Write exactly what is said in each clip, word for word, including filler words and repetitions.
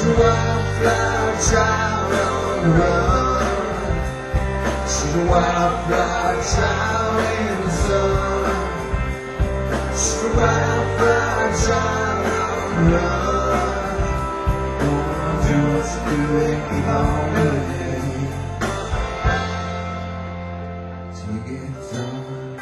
a wildflower child on the run. She's a wildflower child in the sun. She's a wildflower child on the run. Gonna do what you do and keep on living till you get done.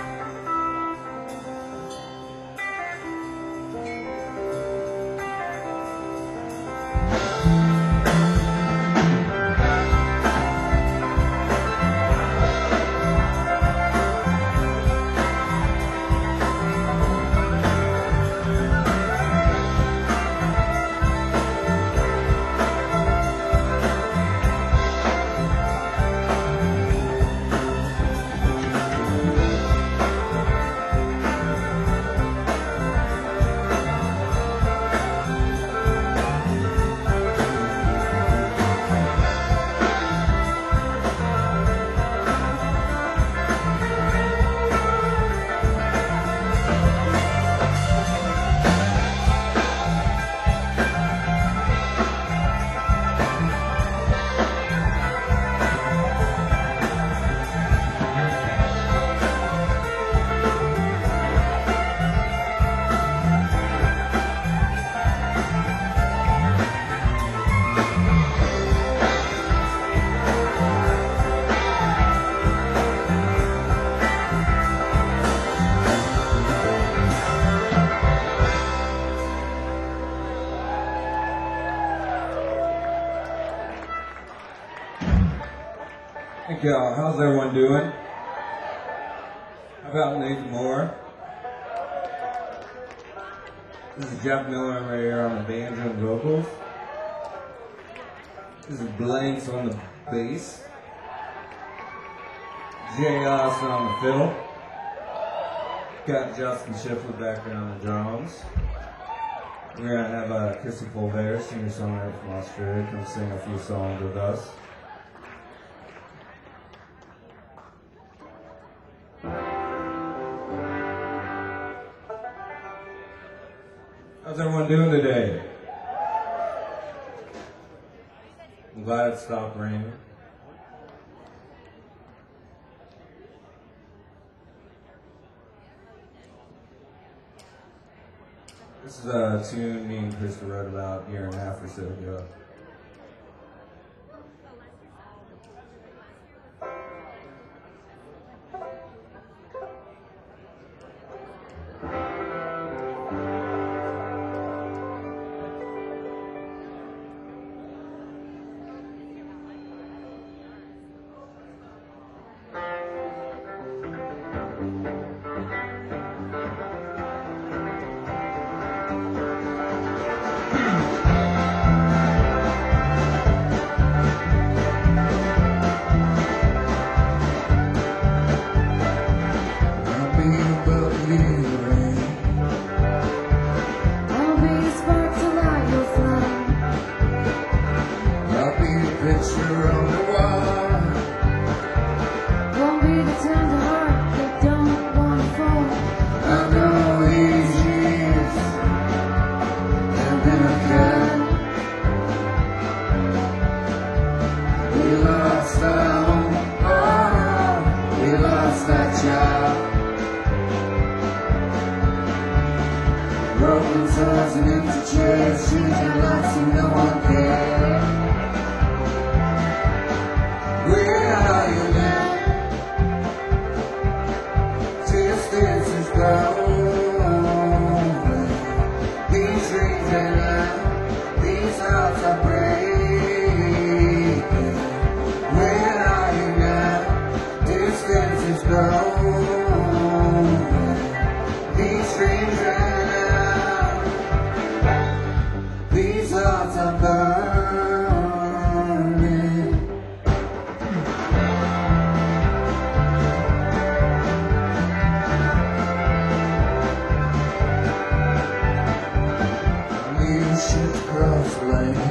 Thank y'all. How's everyone doing? How about Nathan Moore? This is Jeff Miller right here on the banjo and vocals. This is Blanks on the bass. Jay Austin on the fiddle. Got Justin Shiflett back there on the drums. We're gonna have uh, Chrissy Colbert, singer-songwriter from Australia, come sing a few songs with us. How's everyone doing today? I'm glad it stopped raining. This is a tune me and Krista wrote about a year and a half or so ago. Broken souls and empty chairs, choosing lots and no one cares. Where are you now? Distance is gone. These dreams are now, these hearts are breaking. Where are you now? Distance is gone. These dreams are I'm burning. Leadership cross lane.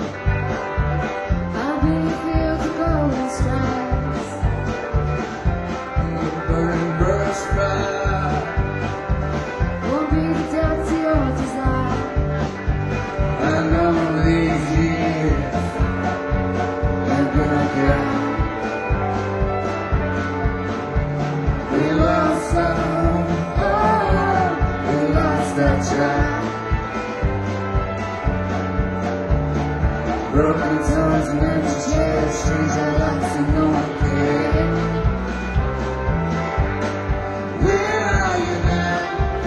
I'll be here to go and strides. Burning brush fire. Won't be the death to your desire. I know these years It's an empty chair, strange our lives and no one cares. Where are you now?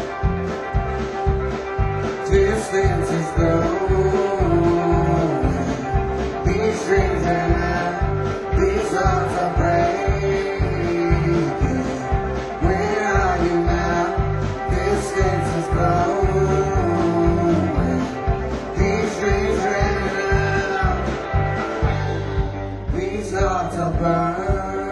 Distance is growing. These strings are now, these hearts are breaking. Where are you now? Distance is growing. These strings ran out. These hearts are burning.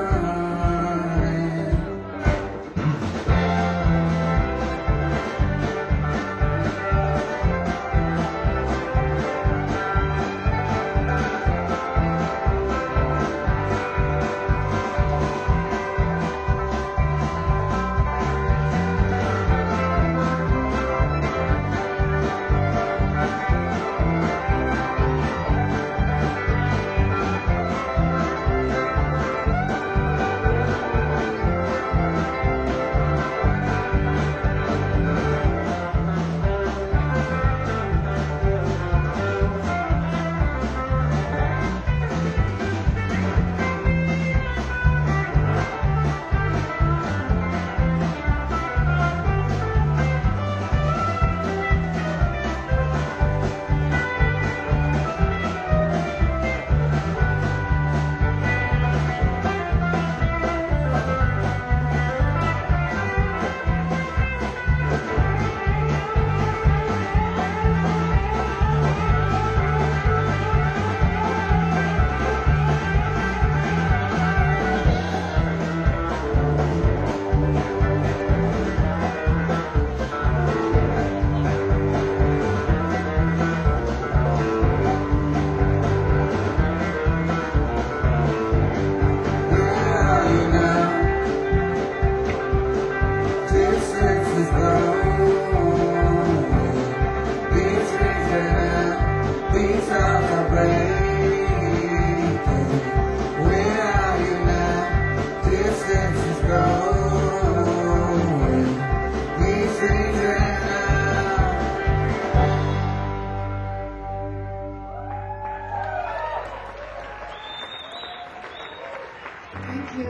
Thank you.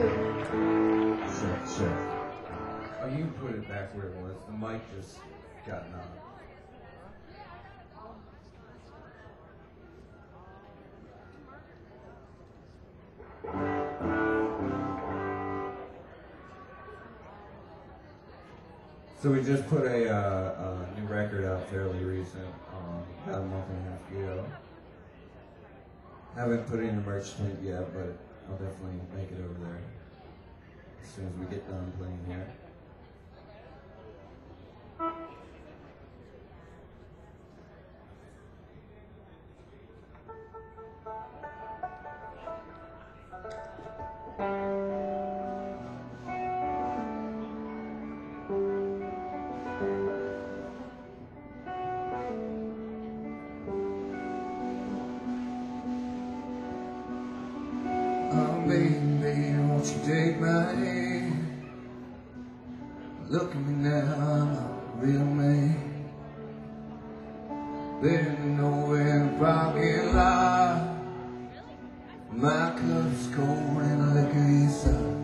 Sure, sure. Oh, you put it back where it was. The mic just got knocked. So we just put a, uh, a new record out fairly recent, um, about a month and a half ago. Haven't put it in the merch tent yet, but I'll definitely make it over there as soon as we get done playing here. Oh baby, won't you take my hand? Look at me now, I'm a real man. Been nowhere in the parking lot. My cup's cold and the liquor is up.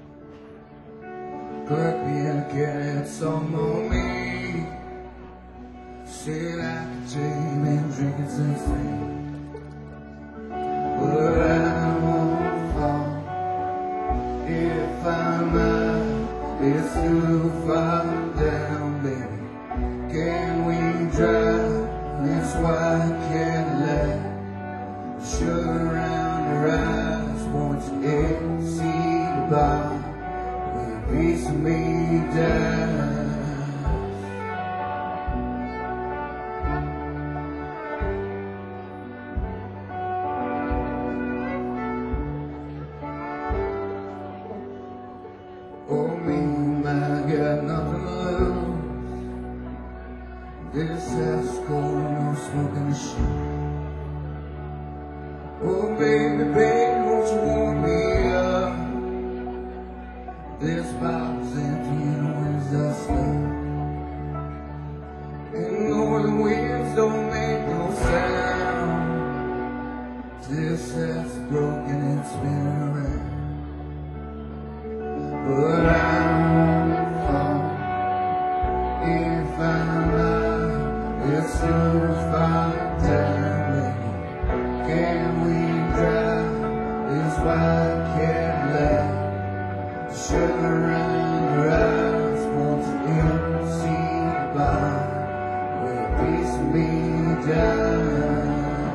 Clerk being a cat, some on me. Said I could take and drinking since then. But I won't fall if I'm out. It's too far down, baby. Can we drive this white Cadillac? Sugar around your eyes, won't you exceed the bar? Will a piece of me die? Oh me, I got nothing to lose. This house is cold, no smoking the shit. Oh baby, baby, won't you warm me up? This bottle's empty and the wind's dust up. And northern winds don't make no sound. This This has broken, it's been around. But I won't fall if I'm out. It's too far down, baby. Can we drive this white Cadillac? The sugar and your eyes want to empty the bar where it beats me down.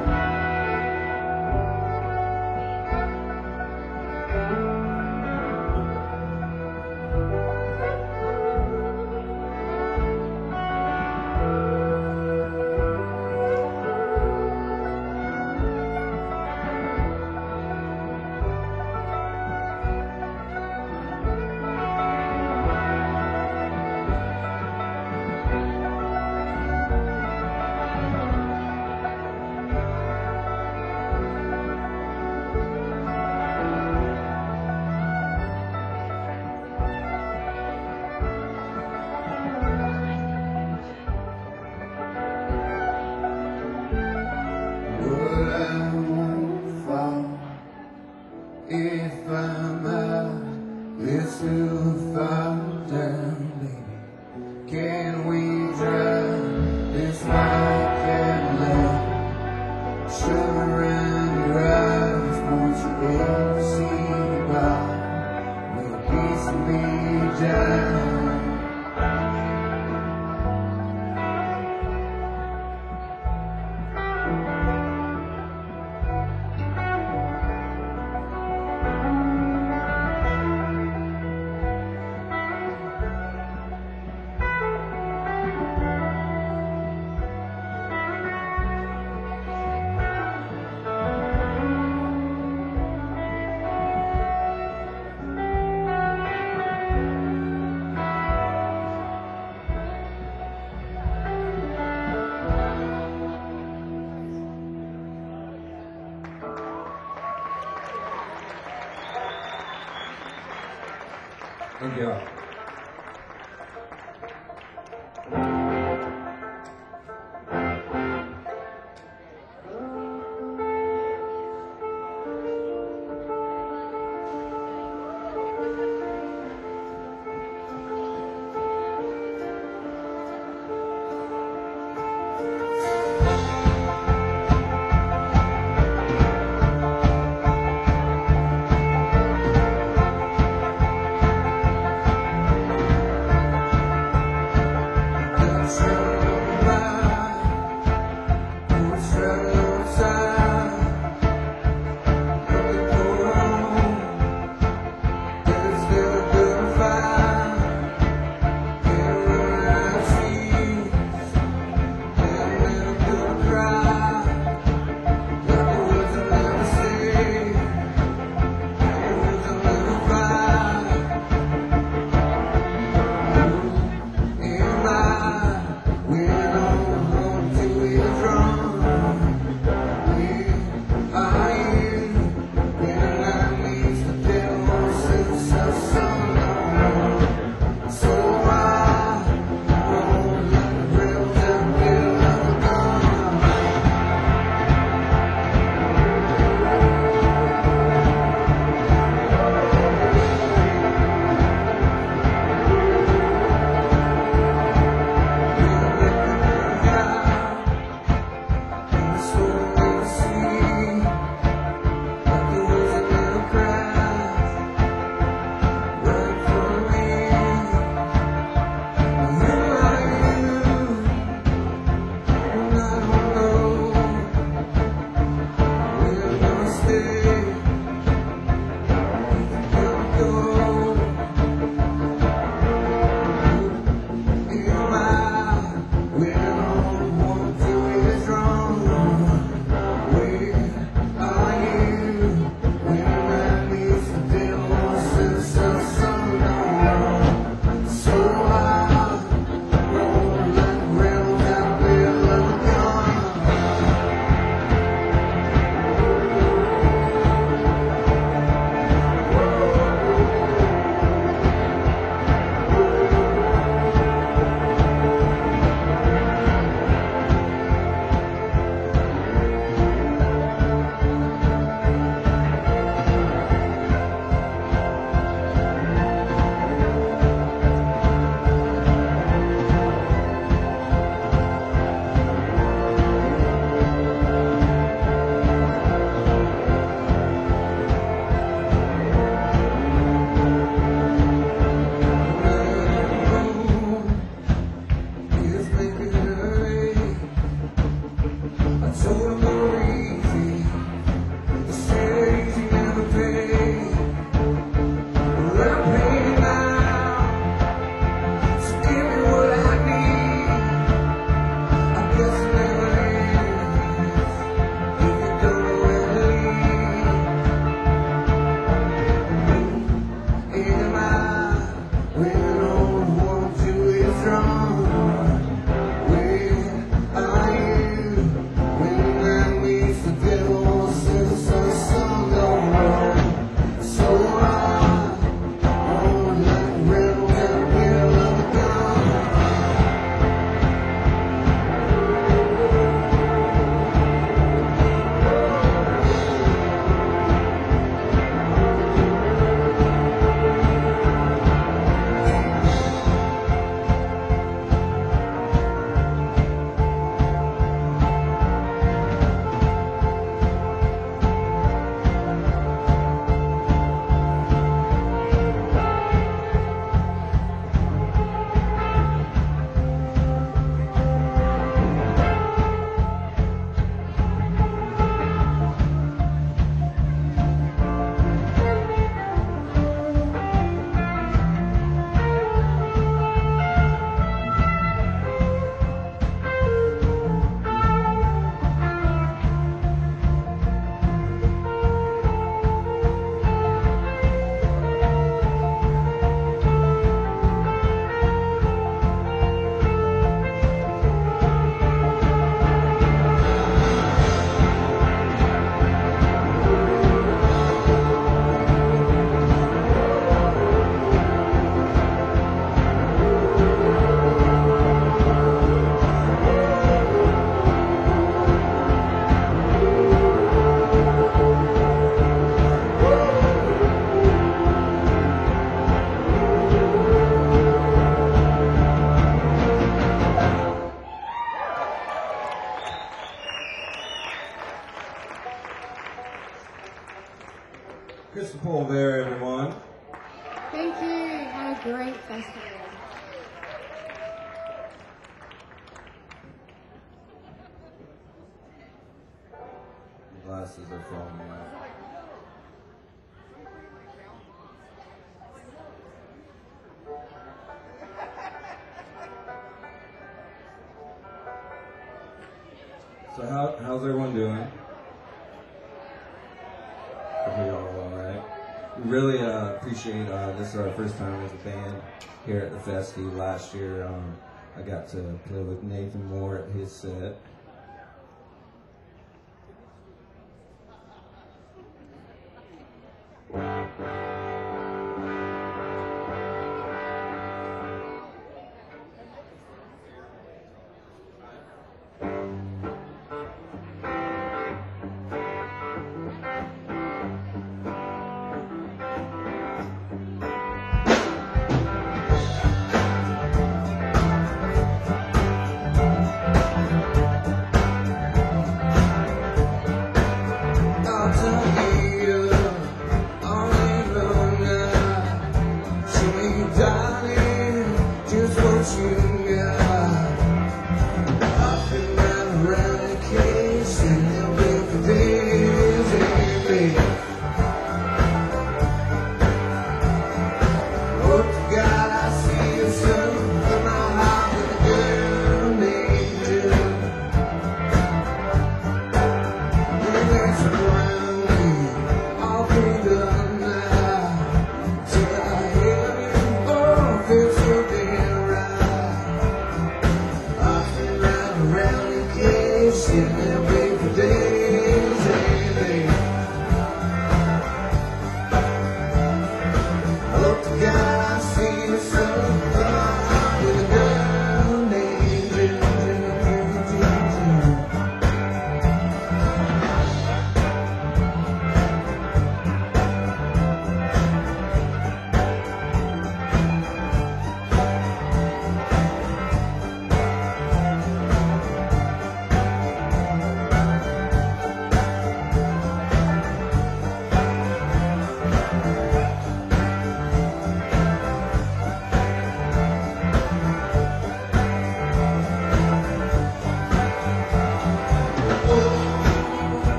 If I'm out, it's too far down, baby. Can we drive this white Cadillac? Sugar and your eyes, won't you ever see about will kiss me down? Thank you. Crystal Pole there, everyone. Thank you. Have a great festival. The glasses are falling out. So how, how's everyone doing? Hope you're all all right. We really uh, appreciate, uh, this is our first time as a band here at the Festy. Last year um, I got to play with Nathan Moore at his set.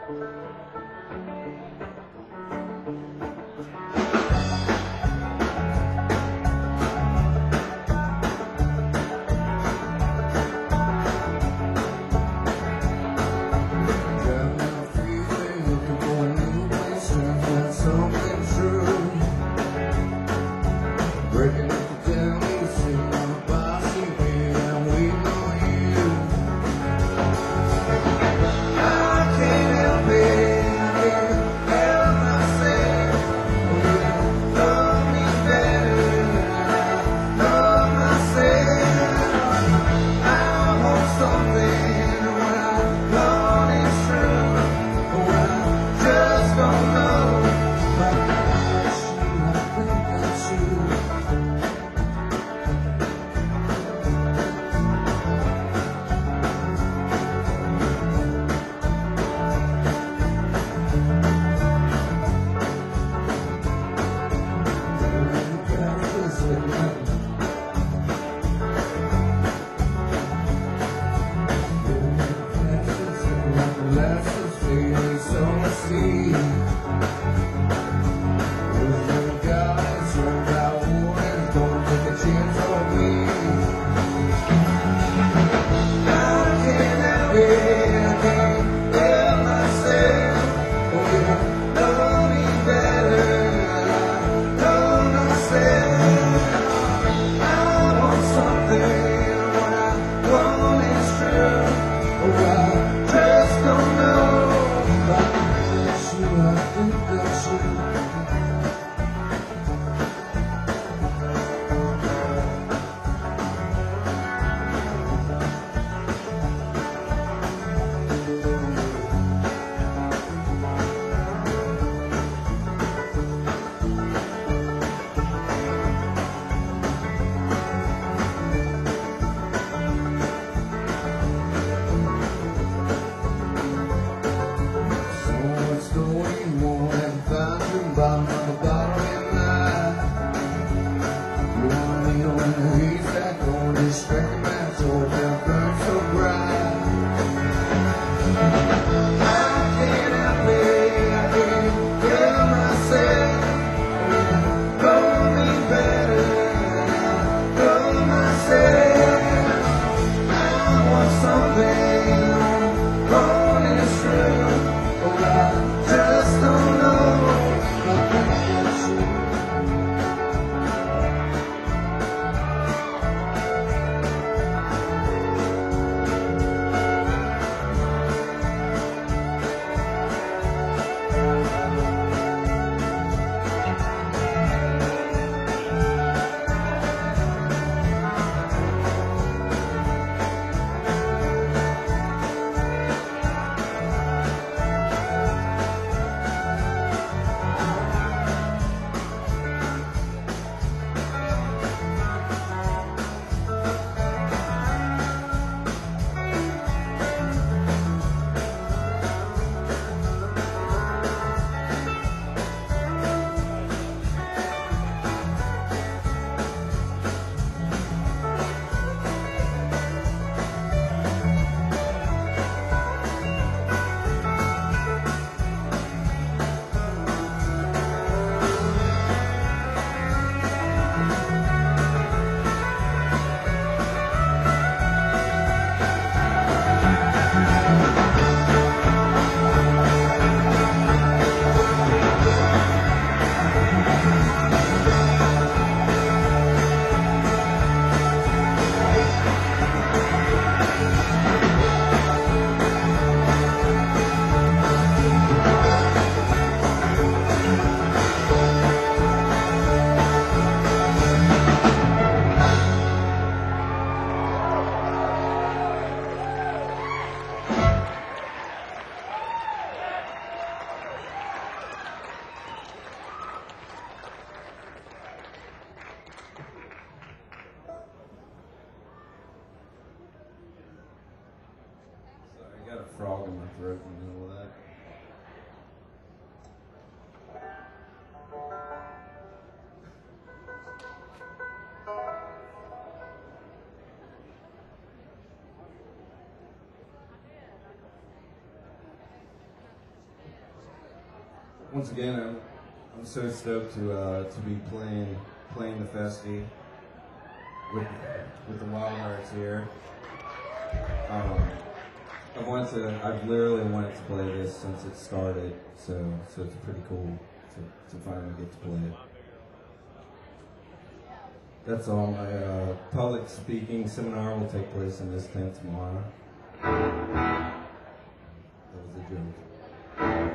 Driving down the freeway, looking for a new place, trying to find something true. Breaking up the down, you sitting on the bar, sitting here, I'm waiting on you. I can't help it, I can't help once again, I'm I'm so stoked to uh, to be playing playing the Festy with with the Wild Hearts here. Um, I wanted to, I've literally wanted to play this since it started, so so it's pretty cool to, to finally get to play it. That's all. My uh, public speaking seminar will take place in this tent tomorrow. That was a joke.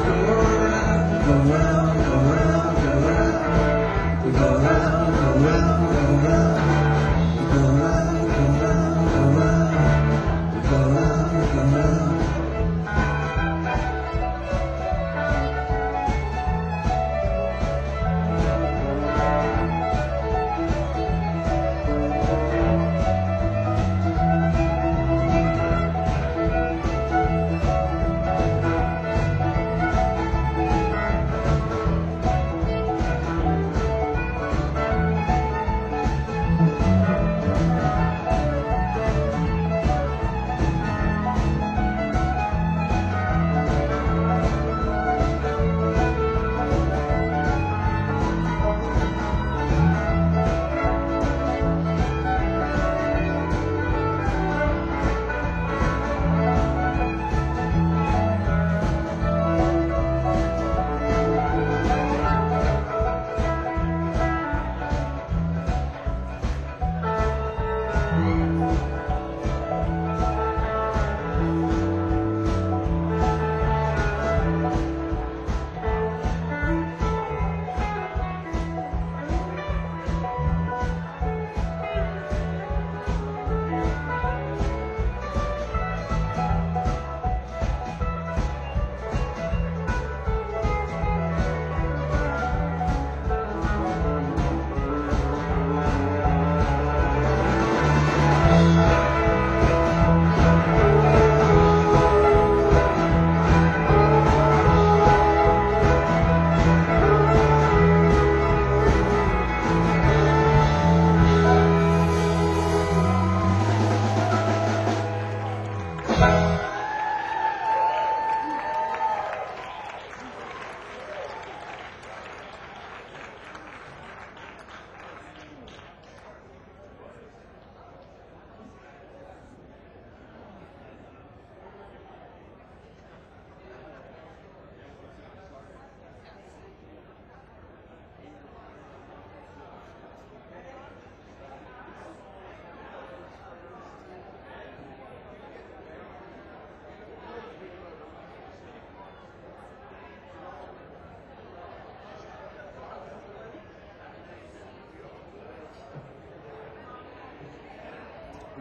Go round, go round, go round. We go round, go round.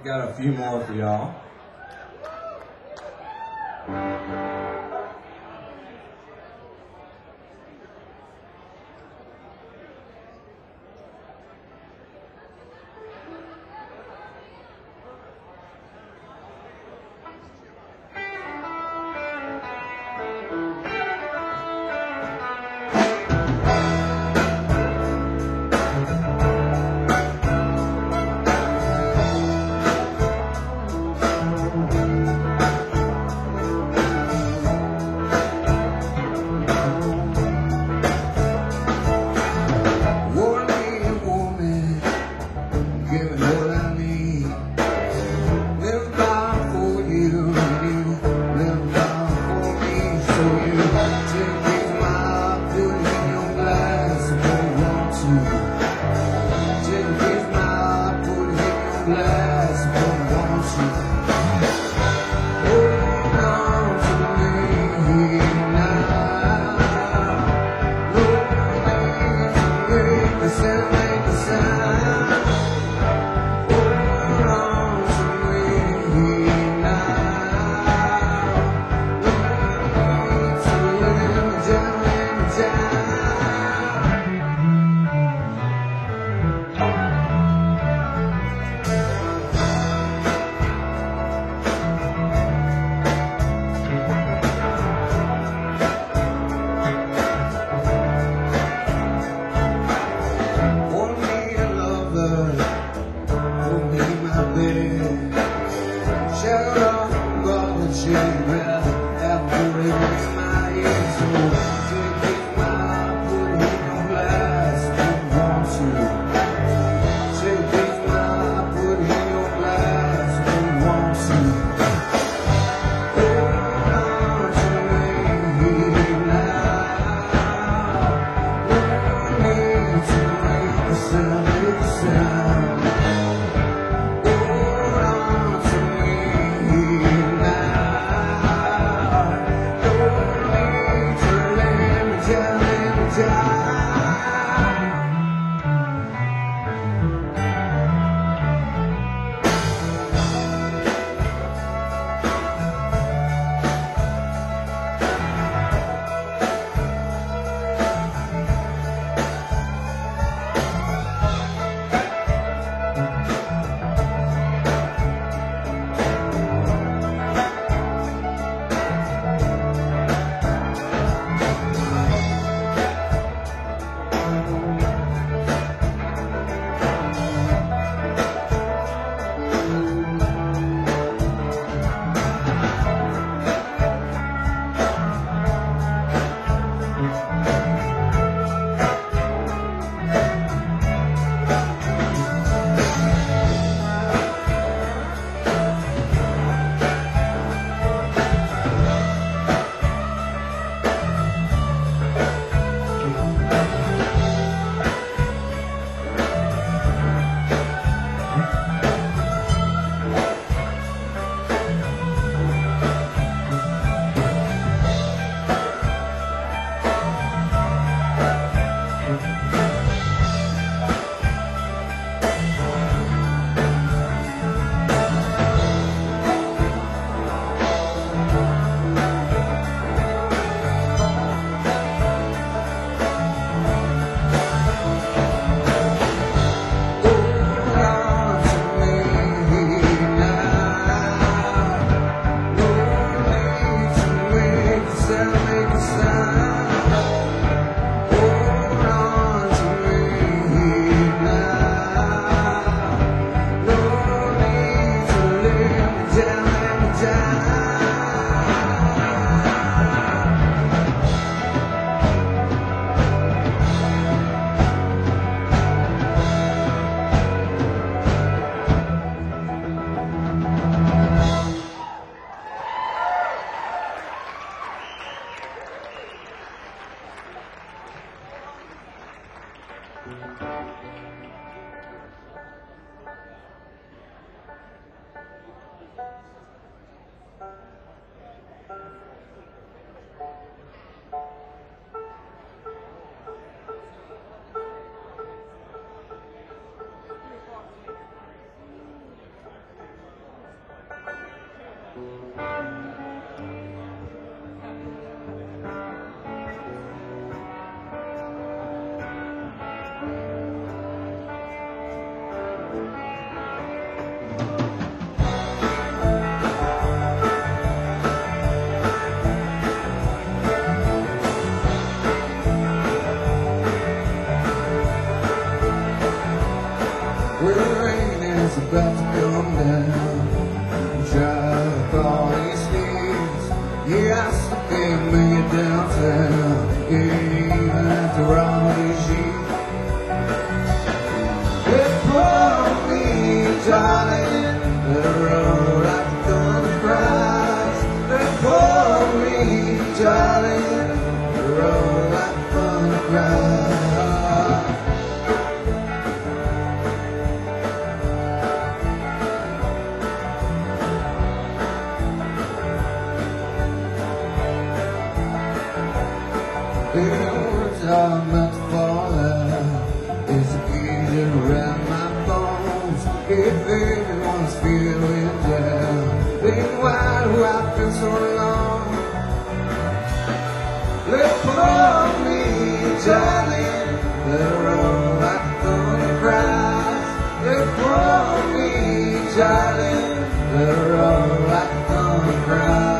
got a few more for y'all. I'm about to fall out. It's a cage around my bones. If everyone's feeling down, then why do I feel so long? Let pull me, darling. Let her roll like a thunder cries. Let pull me, darling. Let her roll like a thunder cries.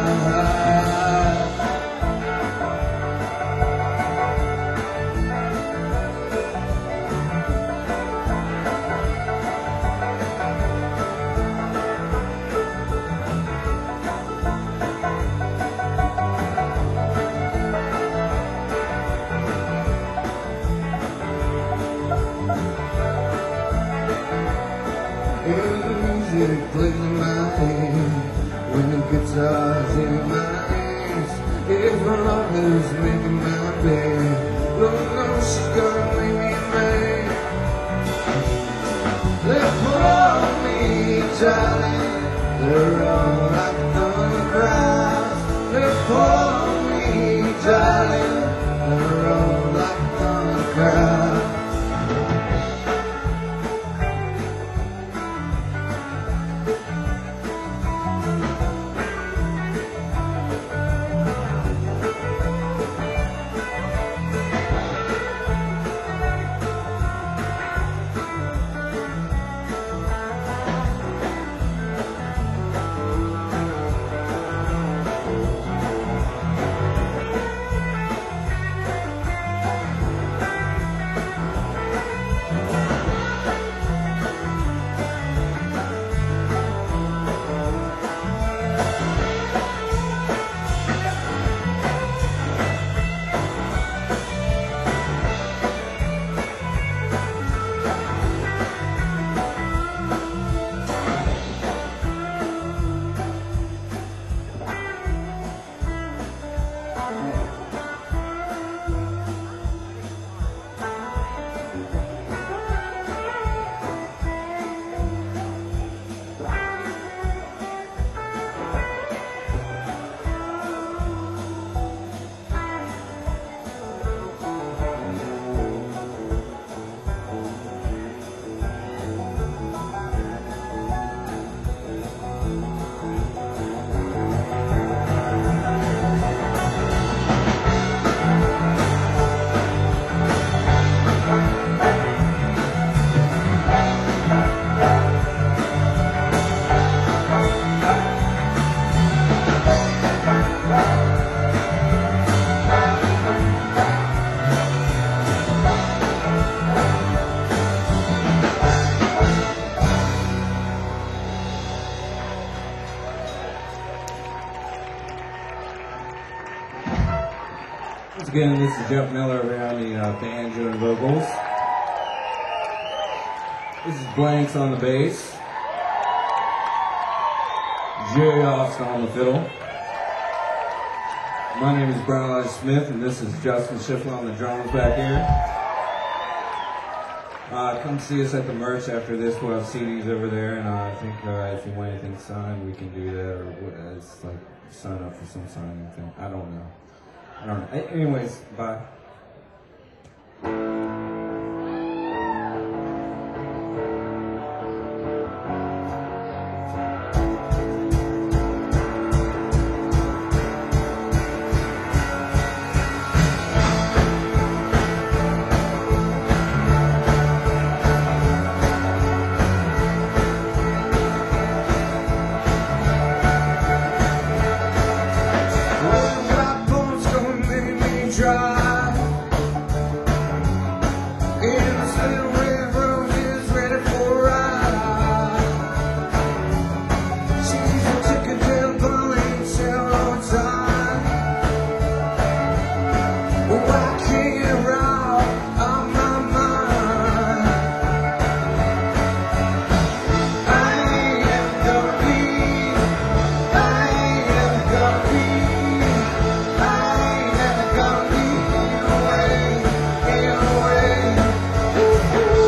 Music plays in my head when the guitar's in my hands. It's my love who's making my bed. Lord knows she's gonna make me mad. Let pull me, darling. Let her roll like a thunder cries. Let pull me, darling. Let her roll like a thunder cries. Once again, this is Jeff Miller around the uh, banjo and vocals. This is Blanks on the bass. Jerry Austin on the fiddle. My name is Brian Elijah Smith, and this is Justin Schiffler on the drums back here. Uh, come see us at the merch after this. We'll have C Ds over there, and uh, I think uh, if you want anything signed, we can do that, or what, it's like sign up for some signing thing. I don't know. I don't know. Anyways, bye. Ooh.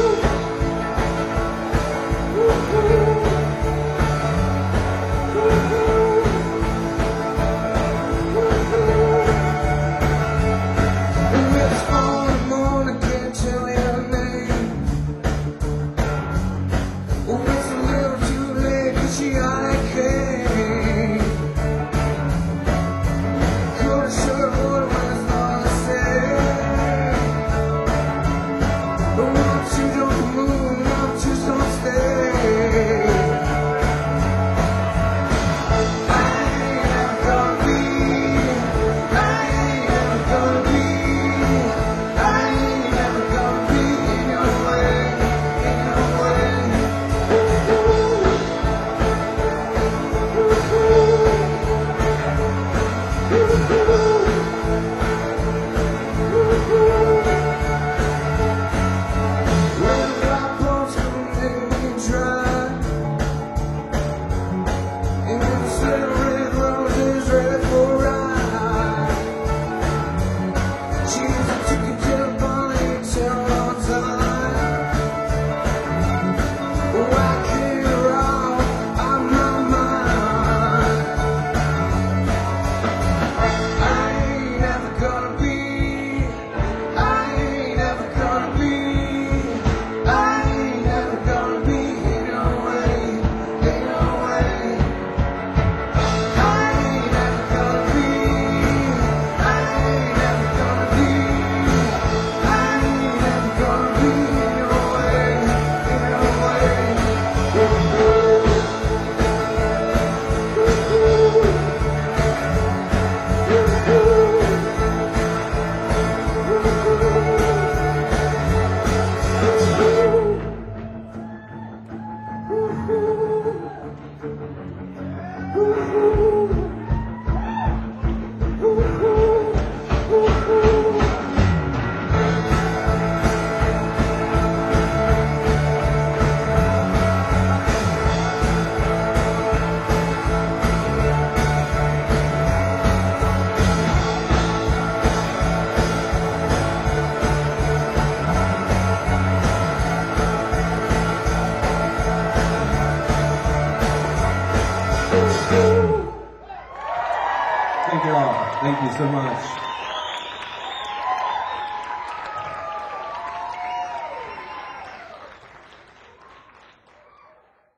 you so much.